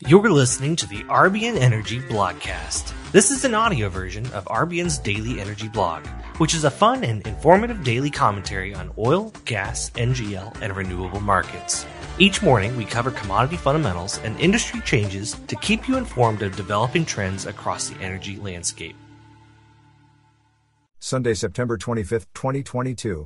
You're listening to the RBN Energy Blogcast. This is an audio version of RBN's daily energy blog, which is a fun and informative daily commentary on oil, gas, NGL, and renewable markets. Each morning, we cover commodity fundamentals and industry changes to keep you informed of developing trends across the energy landscape. Sunday, September 25, 2022.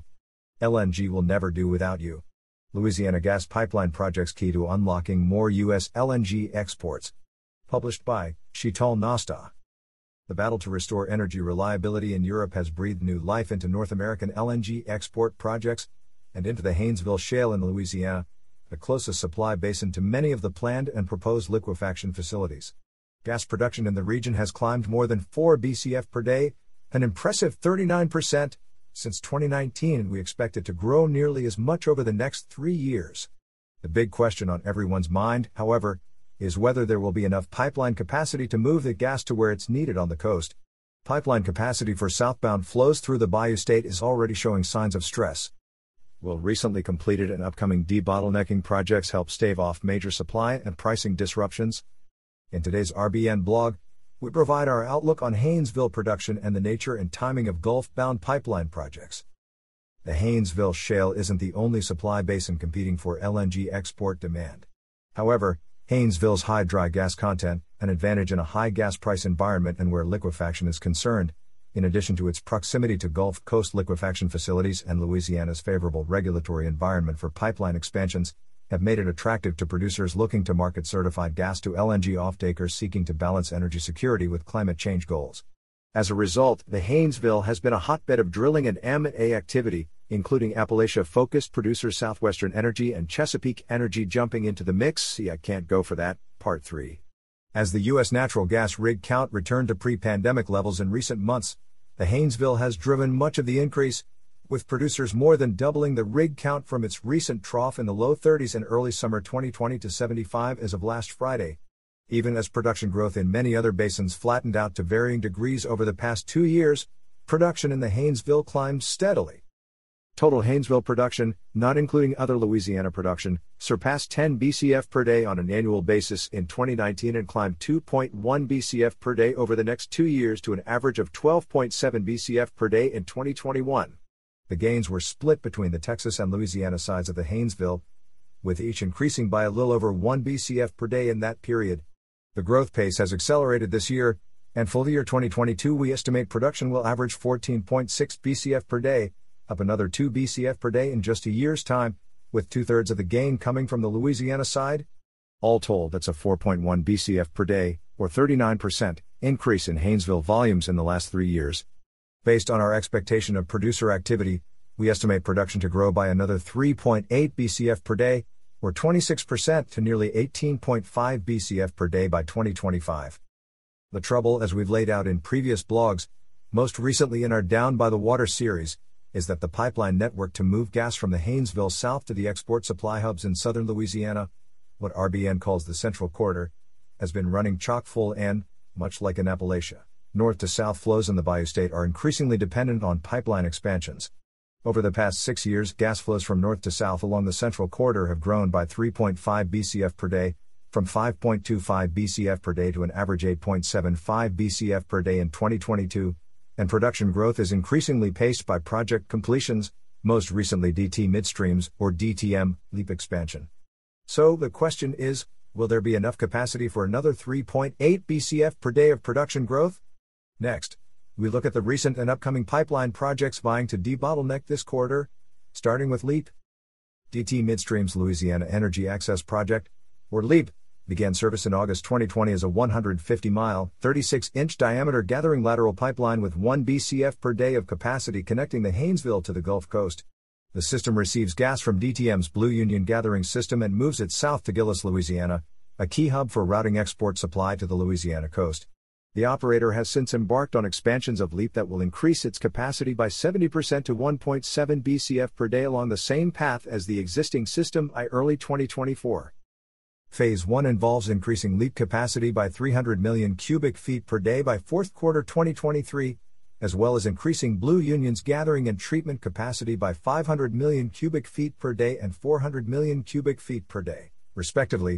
LNG will never do without you. Louisiana gas pipeline projects key to unlocking more U.S. LNG exports. Published by Sheetal Nasta. The battle to restore energy reliability in Europe has breathed new life into North American LNG export projects and into the Haynesville Shale in Louisiana, the closest supply basin to many of the planned and proposed liquefaction facilities. Gas production in the region has climbed more than 4 BCF per day, an impressive 39%. Since 2019, and we expect it to grow nearly as much over the next 3 years. The big question on everyone's mind, however, is whether there will be enough pipeline capacity to move the gas to where it's needed on the coast. Pipeline capacity for southbound flows through the Bayou State is already showing signs of stress. Will recently completed and upcoming debottlenecking projects help stave off major supply and pricing disruptions? In today's RBN blog, we provide our outlook on Haynesville production and the nature and timing of Gulf-bound pipeline projects. The Haynesville Shale isn't the only supply basin competing for LNG export demand. However, Haynesville's high dry gas content, an advantage in a high gas price environment and where liquefaction is concerned, in addition to its proximity to Gulf Coast liquefaction facilities and Louisiana's favorable regulatory environment for pipeline expansions, have made it attractive to producers looking to market certified gas to LNG offtakers seeking to balance energy security with climate change goals. As a result, the Haynesville has been a hotbed of drilling and M&A activity, including Appalachia-focused producers Southwestern Energy and Chesapeake Energy jumping into the mix. See, I can't go for that, Part 3. As the U.S. natural gas rig count returned to pre-pandemic levels in recent months, the Haynesville has driven much of the increase, with producers more than doubling the rig count from its recent trough in the low 30s in early summer 2020 to 75 as of last Friday. Even as production growth in many other basins flattened out to varying degrees over the past 2 years, production in the Haynesville climbed steadily. Total Haynesville production, not including other Louisiana production, surpassed 10 BCF per day on an annual basis in 2019 and climbed 2.1 BCF per day over the next 2 years to an average of 12.7 BCF per day in 2021. The gains were split between the Texas and Louisiana sides of the Haynesville, with each increasing by a little over 1 BCF per day in that period. The growth pace has accelerated this year, and for the year 2022 we estimate production will average 14.6 BCF per day, up another 2 BCF per day in just a year's time, with 2/3 of the gain coming from the Louisiana side. All told, that's a 4.1 BCF per day, or 39%, increase in Haynesville volumes in the last 3 years. Based on our expectation of producer activity, we estimate production to grow by another 3.8 BCF per day, or 26% to nearly 18.5 BCF per day by 2025. The trouble, as we've laid out in previous blogs, most recently in our Down by the Water series, is that the pipeline network to move gas from the Haynesville south to the export supply hubs in southern Louisiana, what RBN calls the Central Corridor, has been running chock full and, much like in Appalachia, north to south flows in the Bayou State are increasingly dependent on pipeline expansions. Over the past 6 years, gas flows from north to south along the Central Corridor have grown by 3.5 BCF per day, from 5.25 BCF per day to an average 8.75 BCF per day in 2022, and production growth is increasingly paced by project completions, most recently DT Midstream's, or DTM, LEAP expansion. So the question is, will there be enough capacity for another 3.8 BCF per day of production growth? Next, we look at the recent and upcoming pipeline projects vying to debottleneck this corridor, starting with LEAP. DT Midstream's Louisiana Energy Access Project, or LEAP, began service in August 2020 as a 150-mile, 36-inch diameter gathering lateral pipeline with 1 BCF per day of capacity connecting the Haynesville to the Gulf Coast. The system receives gas from DTM's Blue Union gathering system and moves it south to Gillis, Louisiana, a key hub for routing export supply to the Louisiana coast. The operator has since embarked on expansions of LEAP that will increase its capacity by 70% to 1.7 BCF per day along the same path as the existing system by early 2024. Phase 1 involves increasing LEAP capacity by 300 million cubic feet per day by fourth quarter 2023, as well as increasing Blue Union's gathering and treatment capacity by 500 million cubic feet per day and 400 million cubic feet per day, respectively,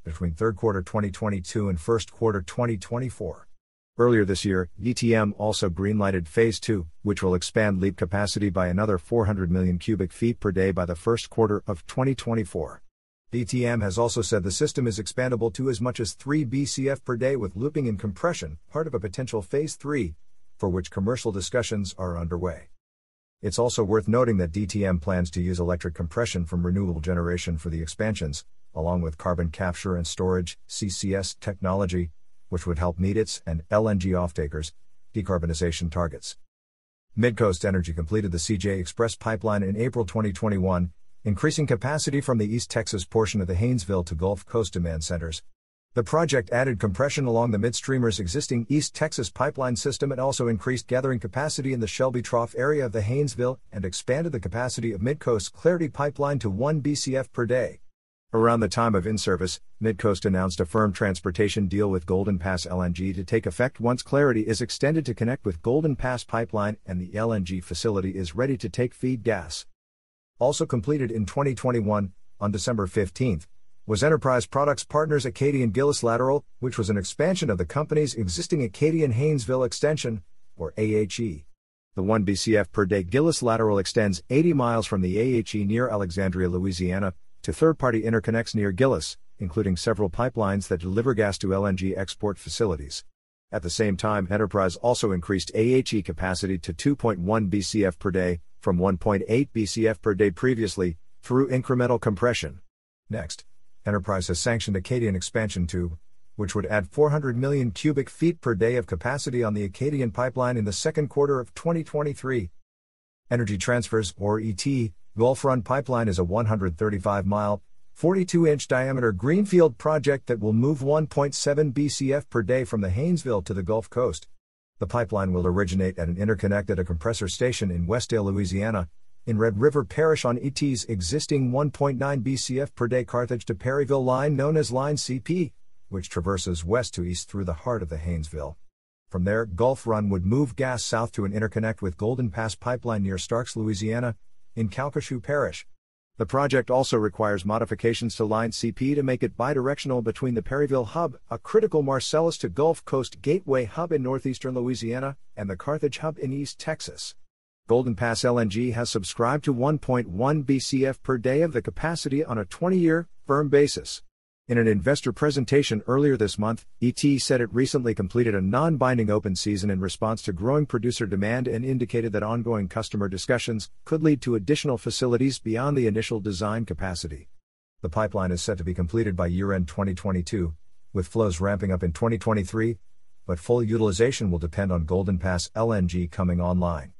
between third quarter 2022 and first quarter 2024. Earlier this year, DTM also greenlighted Phase 2, which will expand LEAP capacity by another 400 million cubic feet per day by the first quarter of 2024. DTM has also said the system is expandable to as much as 3 BCF per day with looping and compression, part of a potential Phase 3, for which commercial discussions are underway. It's also worth noting that DTM plans to use electric compression from renewable generation for the expansions, along with carbon capture and storage (CCS) technology, which would help meet its and LNG offtakers' decarbonization targets. Midcoast Energy completed the CJ Express pipeline in April 2021, increasing capacity from the East Texas portion of the Haynesville to Gulf Coast demand centers. The project added compression along the midstreamer's existing East Texas pipeline system and also increased gathering capacity in the Shelby Trough area of the Haynesville and expanded the capacity of Midcoast's Clarity pipeline to 1 BCF per day. Around the time of in-service, Midcoast announced a firm transportation deal with Golden Pass LNG to take effect once Clarity is extended to connect with Golden Pass Pipeline and the LNG facility is ready to take feed gas. Also completed in 2021, on December 15, was Enterprise Products Partners Acadian Gillis Lateral, which was an expansion of the company's existing Acadian Haynesville Extension, or AHE. The 1 BCF per day Gillis Lateral extends 80 miles from the AHE near Alexandria, Louisiana, to third-party interconnects near Gillis, including several pipelines that deliver gas to LNG export facilities. At the same time, Enterprise also increased AHE capacity to 2.1 BCF per day, from 1.8 BCF per day previously, through incremental compression. Next, Enterprise has sanctioned Acadian Expansion 2, which would add 400 million cubic feet per day of capacity on the Acadian pipeline in the second quarter of 2023. Energy Transfer's, or ET, Gulf Run Pipeline is a 135-mile, 42-inch diameter greenfield project that will move 1.7 BCF per day from the Haynesville to the Gulf Coast. The pipeline will originate at an interconnect at a compressor station in Westdale, Louisiana, in Red River Parish on ET's existing 1.9 BCF per day Carthage to Perryville line known as Line CP, which traverses west to east through the heart of the Haynesville. From there, Gulf Run would move gas south to an interconnect with Golden Pass Pipeline near Starks, Louisiana, in Calcasieu Parish. The project also requires modifications to Line CP to make it bidirectional between the Perryville Hub, a critical Marcellus to Gulf Coast gateway hub in northeastern Louisiana, and the Carthage Hub in East Texas. Golden Pass LNG has subscribed to 1.1 BCF per day of the capacity on a 20-year, firm basis. In an investor presentation earlier this month, ET said it recently completed a non-binding open season in response to growing producer demand and indicated that ongoing customer discussions could lead to additional facilities beyond the initial design capacity. The pipeline is set to be completed by year-end 2022, with flows ramping up in 2023, but full utilization will depend on Golden Pass LNG coming online.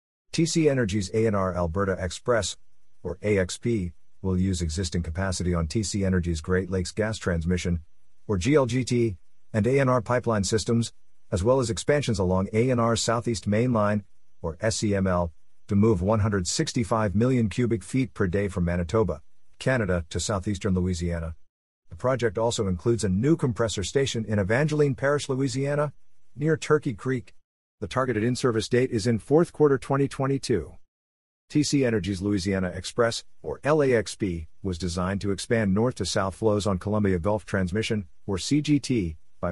TC Energy's ANR Alberta Express, or AXP, will use existing capacity on TC Energy's Great Lakes Gas Transmission, or GLGT, and ANR pipeline systems, as well as expansions along ANR's Southeast Main Line, or SEML, to move 165 million cubic feet per day from Manitoba, Canada, to southeastern Louisiana. The project also includes a new compressor station in Evangeline Parish, Louisiana, near Turkey Creek. The targeted in-service date is in fourth quarter 2022. TC Energy's Louisiana Express, or LAXP, was designed to expand north to south flows on Columbia Gulf Transmission, or CGT, by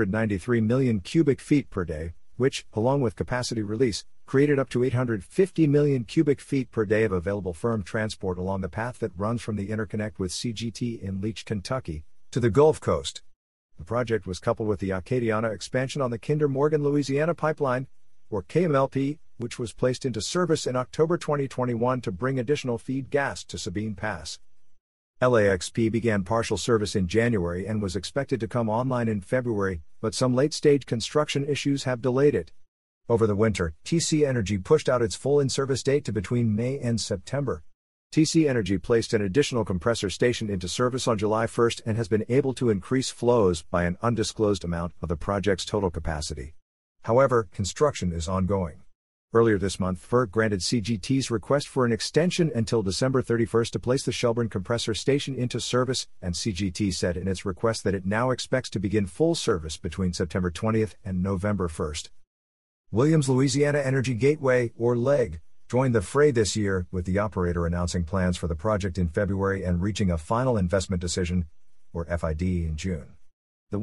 493 million cubic feet per day, which, along with capacity release, created up to 850 million cubic feet per day of available firm transport along the path that runs from the interconnect with CGT in Leach, Kentucky, to the Gulf Coast. The project was coupled with the Acadiana expansion on the Kinder Morgan Louisiana Pipeline, or KMLP, which was placed into service in October 2021 to bring additional feed gas to Sabine Pass. LAXP began partial service in January and was expected to come online in February, but some late-stage construction issues have delayed it. Over the winter, TC Energy pushed out its full in-service date to between May and September. TC Energy placed an additional compressor station into service on July 1 and has been able to increase flows by an undisclosed amount of the project's total capacity. However, construction is ongoing. Earlier this month, FERC granted CGT's request for an extension until December 31 to place the Shelburne compressor station into service, and CGT said in its request that it now expects to begin full service between September 20 and November 1. Williams Louisiana Energy Gateway, or LEG, joined the fray this year, with the operator announcing plans for the project in February and reaching a final investment decision, or FID, in June. The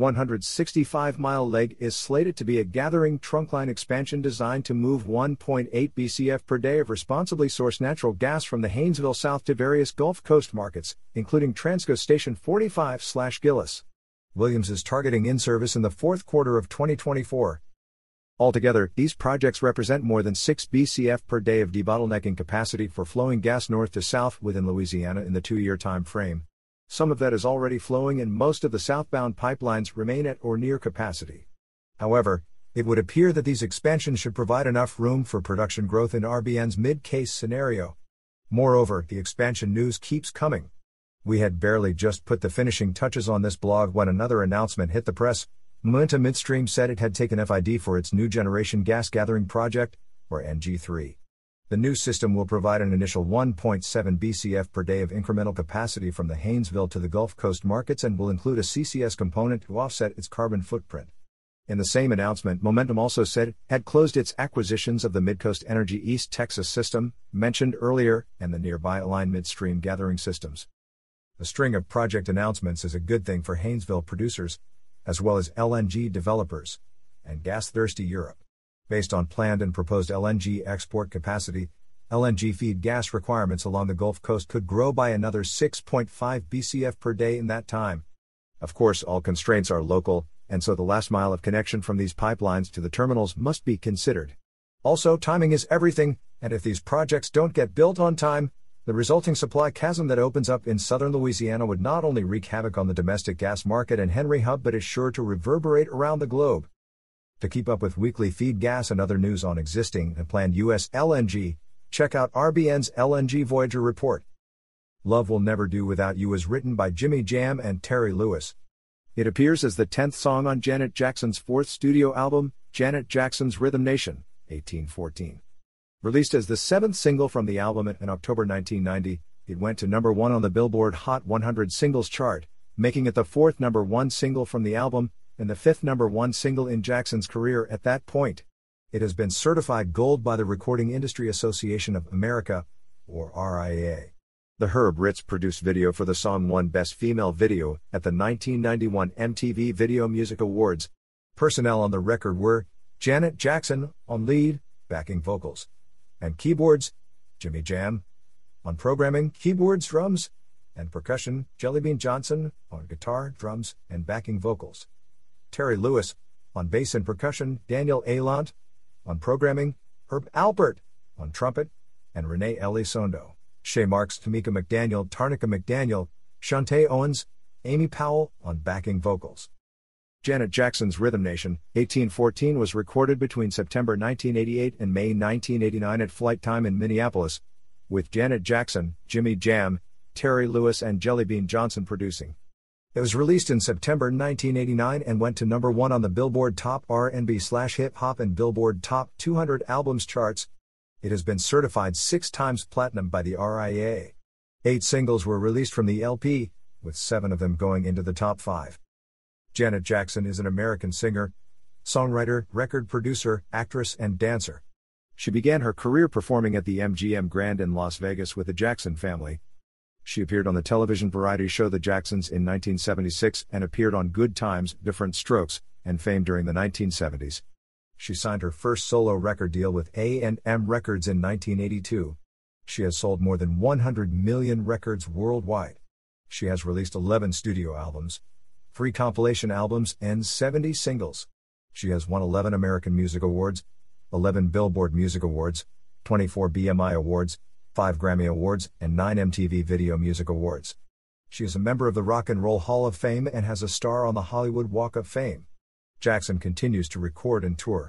165-mile leg is slated to be a gathering trunkline expansion designed to move 1.8 BCF per day of responsibly sourced natural gas from the Haynesville south to various Gulf Coast markets, including Transco Station 45/Gillis. Williams is targeting in-service in the fourth quarter of 2024. Altogether, these projects represent more than 6 BCF per day of debottlenecking capacity for flowing gas north to south within Louisiana in the 2-year time frame. Some of that is already flowing and most of the southbound pipelines remain at or near capacity. However, it would appear that these expansions should provide enough room for production growth in RBN's mid-case scenario. Moreover, the expansion news keeps coming. We had barely just put the finishing touches on this blog when another announcement hit the press. Uinta Midstream said it had taken FID for its new generation gas gathering project, or NG3. The new system will provide an initial 1.7 BCF per day of incremental capacity from the Haynesville to the Gulf Coast markets and will include a CCS component to offset its carbon footprint. In the same announcement, Momentum also said it had closed its acquisitions of the Midcoast Energy East Texas system, mentioned earlier, and the nearby Align Midstream gathering systems. The string of project announcements is a good thing for Haynesville producers, as well as LNG developers, and gas-thirsty Europe. Based on planned and proposed LNG export capacity, LNG feed gas requirements along the Gulf Coast could grow by another 6.5 BCF per day in that time. Of course, all constraints are local, and so the last mile of connection from these pipelines to the terminals must be considered. Also, timing is everything, and if these projects don't get built on time, the resulting supply chasm that opens up in southern Louisiana would not only wreak havoc on the domestic gas market and Henry Hub but is sure to reverberate around the globe. To keep up with weekly feed gas and other news on existing and planned U.S. LNG, check out RBN's LNG Voyager report. Love Will Never Do Without You is written by Jimmy Jam and Terry Lewis. It appears as the 10th song on Janet Jackson's 4th studio album, Janet Jackson's Rhythm Nation, 1814. Released as the 7th single from the album in October 1990, it went to number 1 on the Billboard Hot 100 Singles chart, making it the 4th number 1 single from the album, and the 5th number 1 single in Jackson's career at that point. It has been certified gold by the Recording Industry Association of America, or RIAA. The Herb Ritts produced video for the song won Best Female Video at the 1991 MTV Video Music Awards. Personnel on the record were Janet Jackson on lead, backing vocals, and keyboards, Jimmy Jam. On programming, keyboards, drums, and percussion, Jellybean Johnson on guitar, drums, and backing vocals. Terry Lewis on bass and percussion, Daniel Alant on programming, Herb Alpert on trumpet, and Renee Elizondo, Shay Marks, Tamika McDaniel, Tarnika McDaniel, Shantae Owens, Amy Powell on backing vocals. Janet Jackson's Rhythm Nation, 1814 was recorded between September 1988 and May 1989 at Flight Time in Minneapolis, with Janet Jackson, Jimmy Jam, Terry Lewis and Jellybean Johnson producing. It was released in September 1989 and went to number 1 on the Billboard Top R&B/Hip Hop and Billboard Top 200 Albums charts. It has been certified 6 times platinum by the RIAA. 8 singles were released from the LP, with 7 of them going into the top 5. Janet Jackson is an American singer, songwriter, record producer, actress, and dancer. She began her career performing at the MGM Grand in Las Vegas with the Jackson Family. She appeared on the television variety show The Jacksons in 1976 and appeared on Good Times, Different Strokes, and Fame during the 1970s. She signed her first solo record deal with A&M Records in 1982. She has sold more than 100 million records worldwide. She has released 11 studio albums, 3 compilation albums, and 70 singles. She has won 11 American Music Awards, 11 Billboard Music Awards, 24 BMI Awards, 5 Grammy Awards, and 9 MTV Video Music Awards. She is a member of the Rock and Roll Hall of Fame and has a star on the Hollywood Walk of Fame. Jackson continues to record and tour.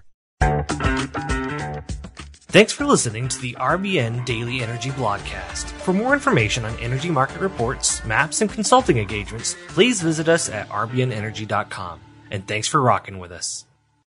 Thanks for listening to the RBN Daily Energy Blogcast. For more information on energy market reports, maps, and consulting engagements, please visit us at rbnenergy.com. And thanks for rocking with us.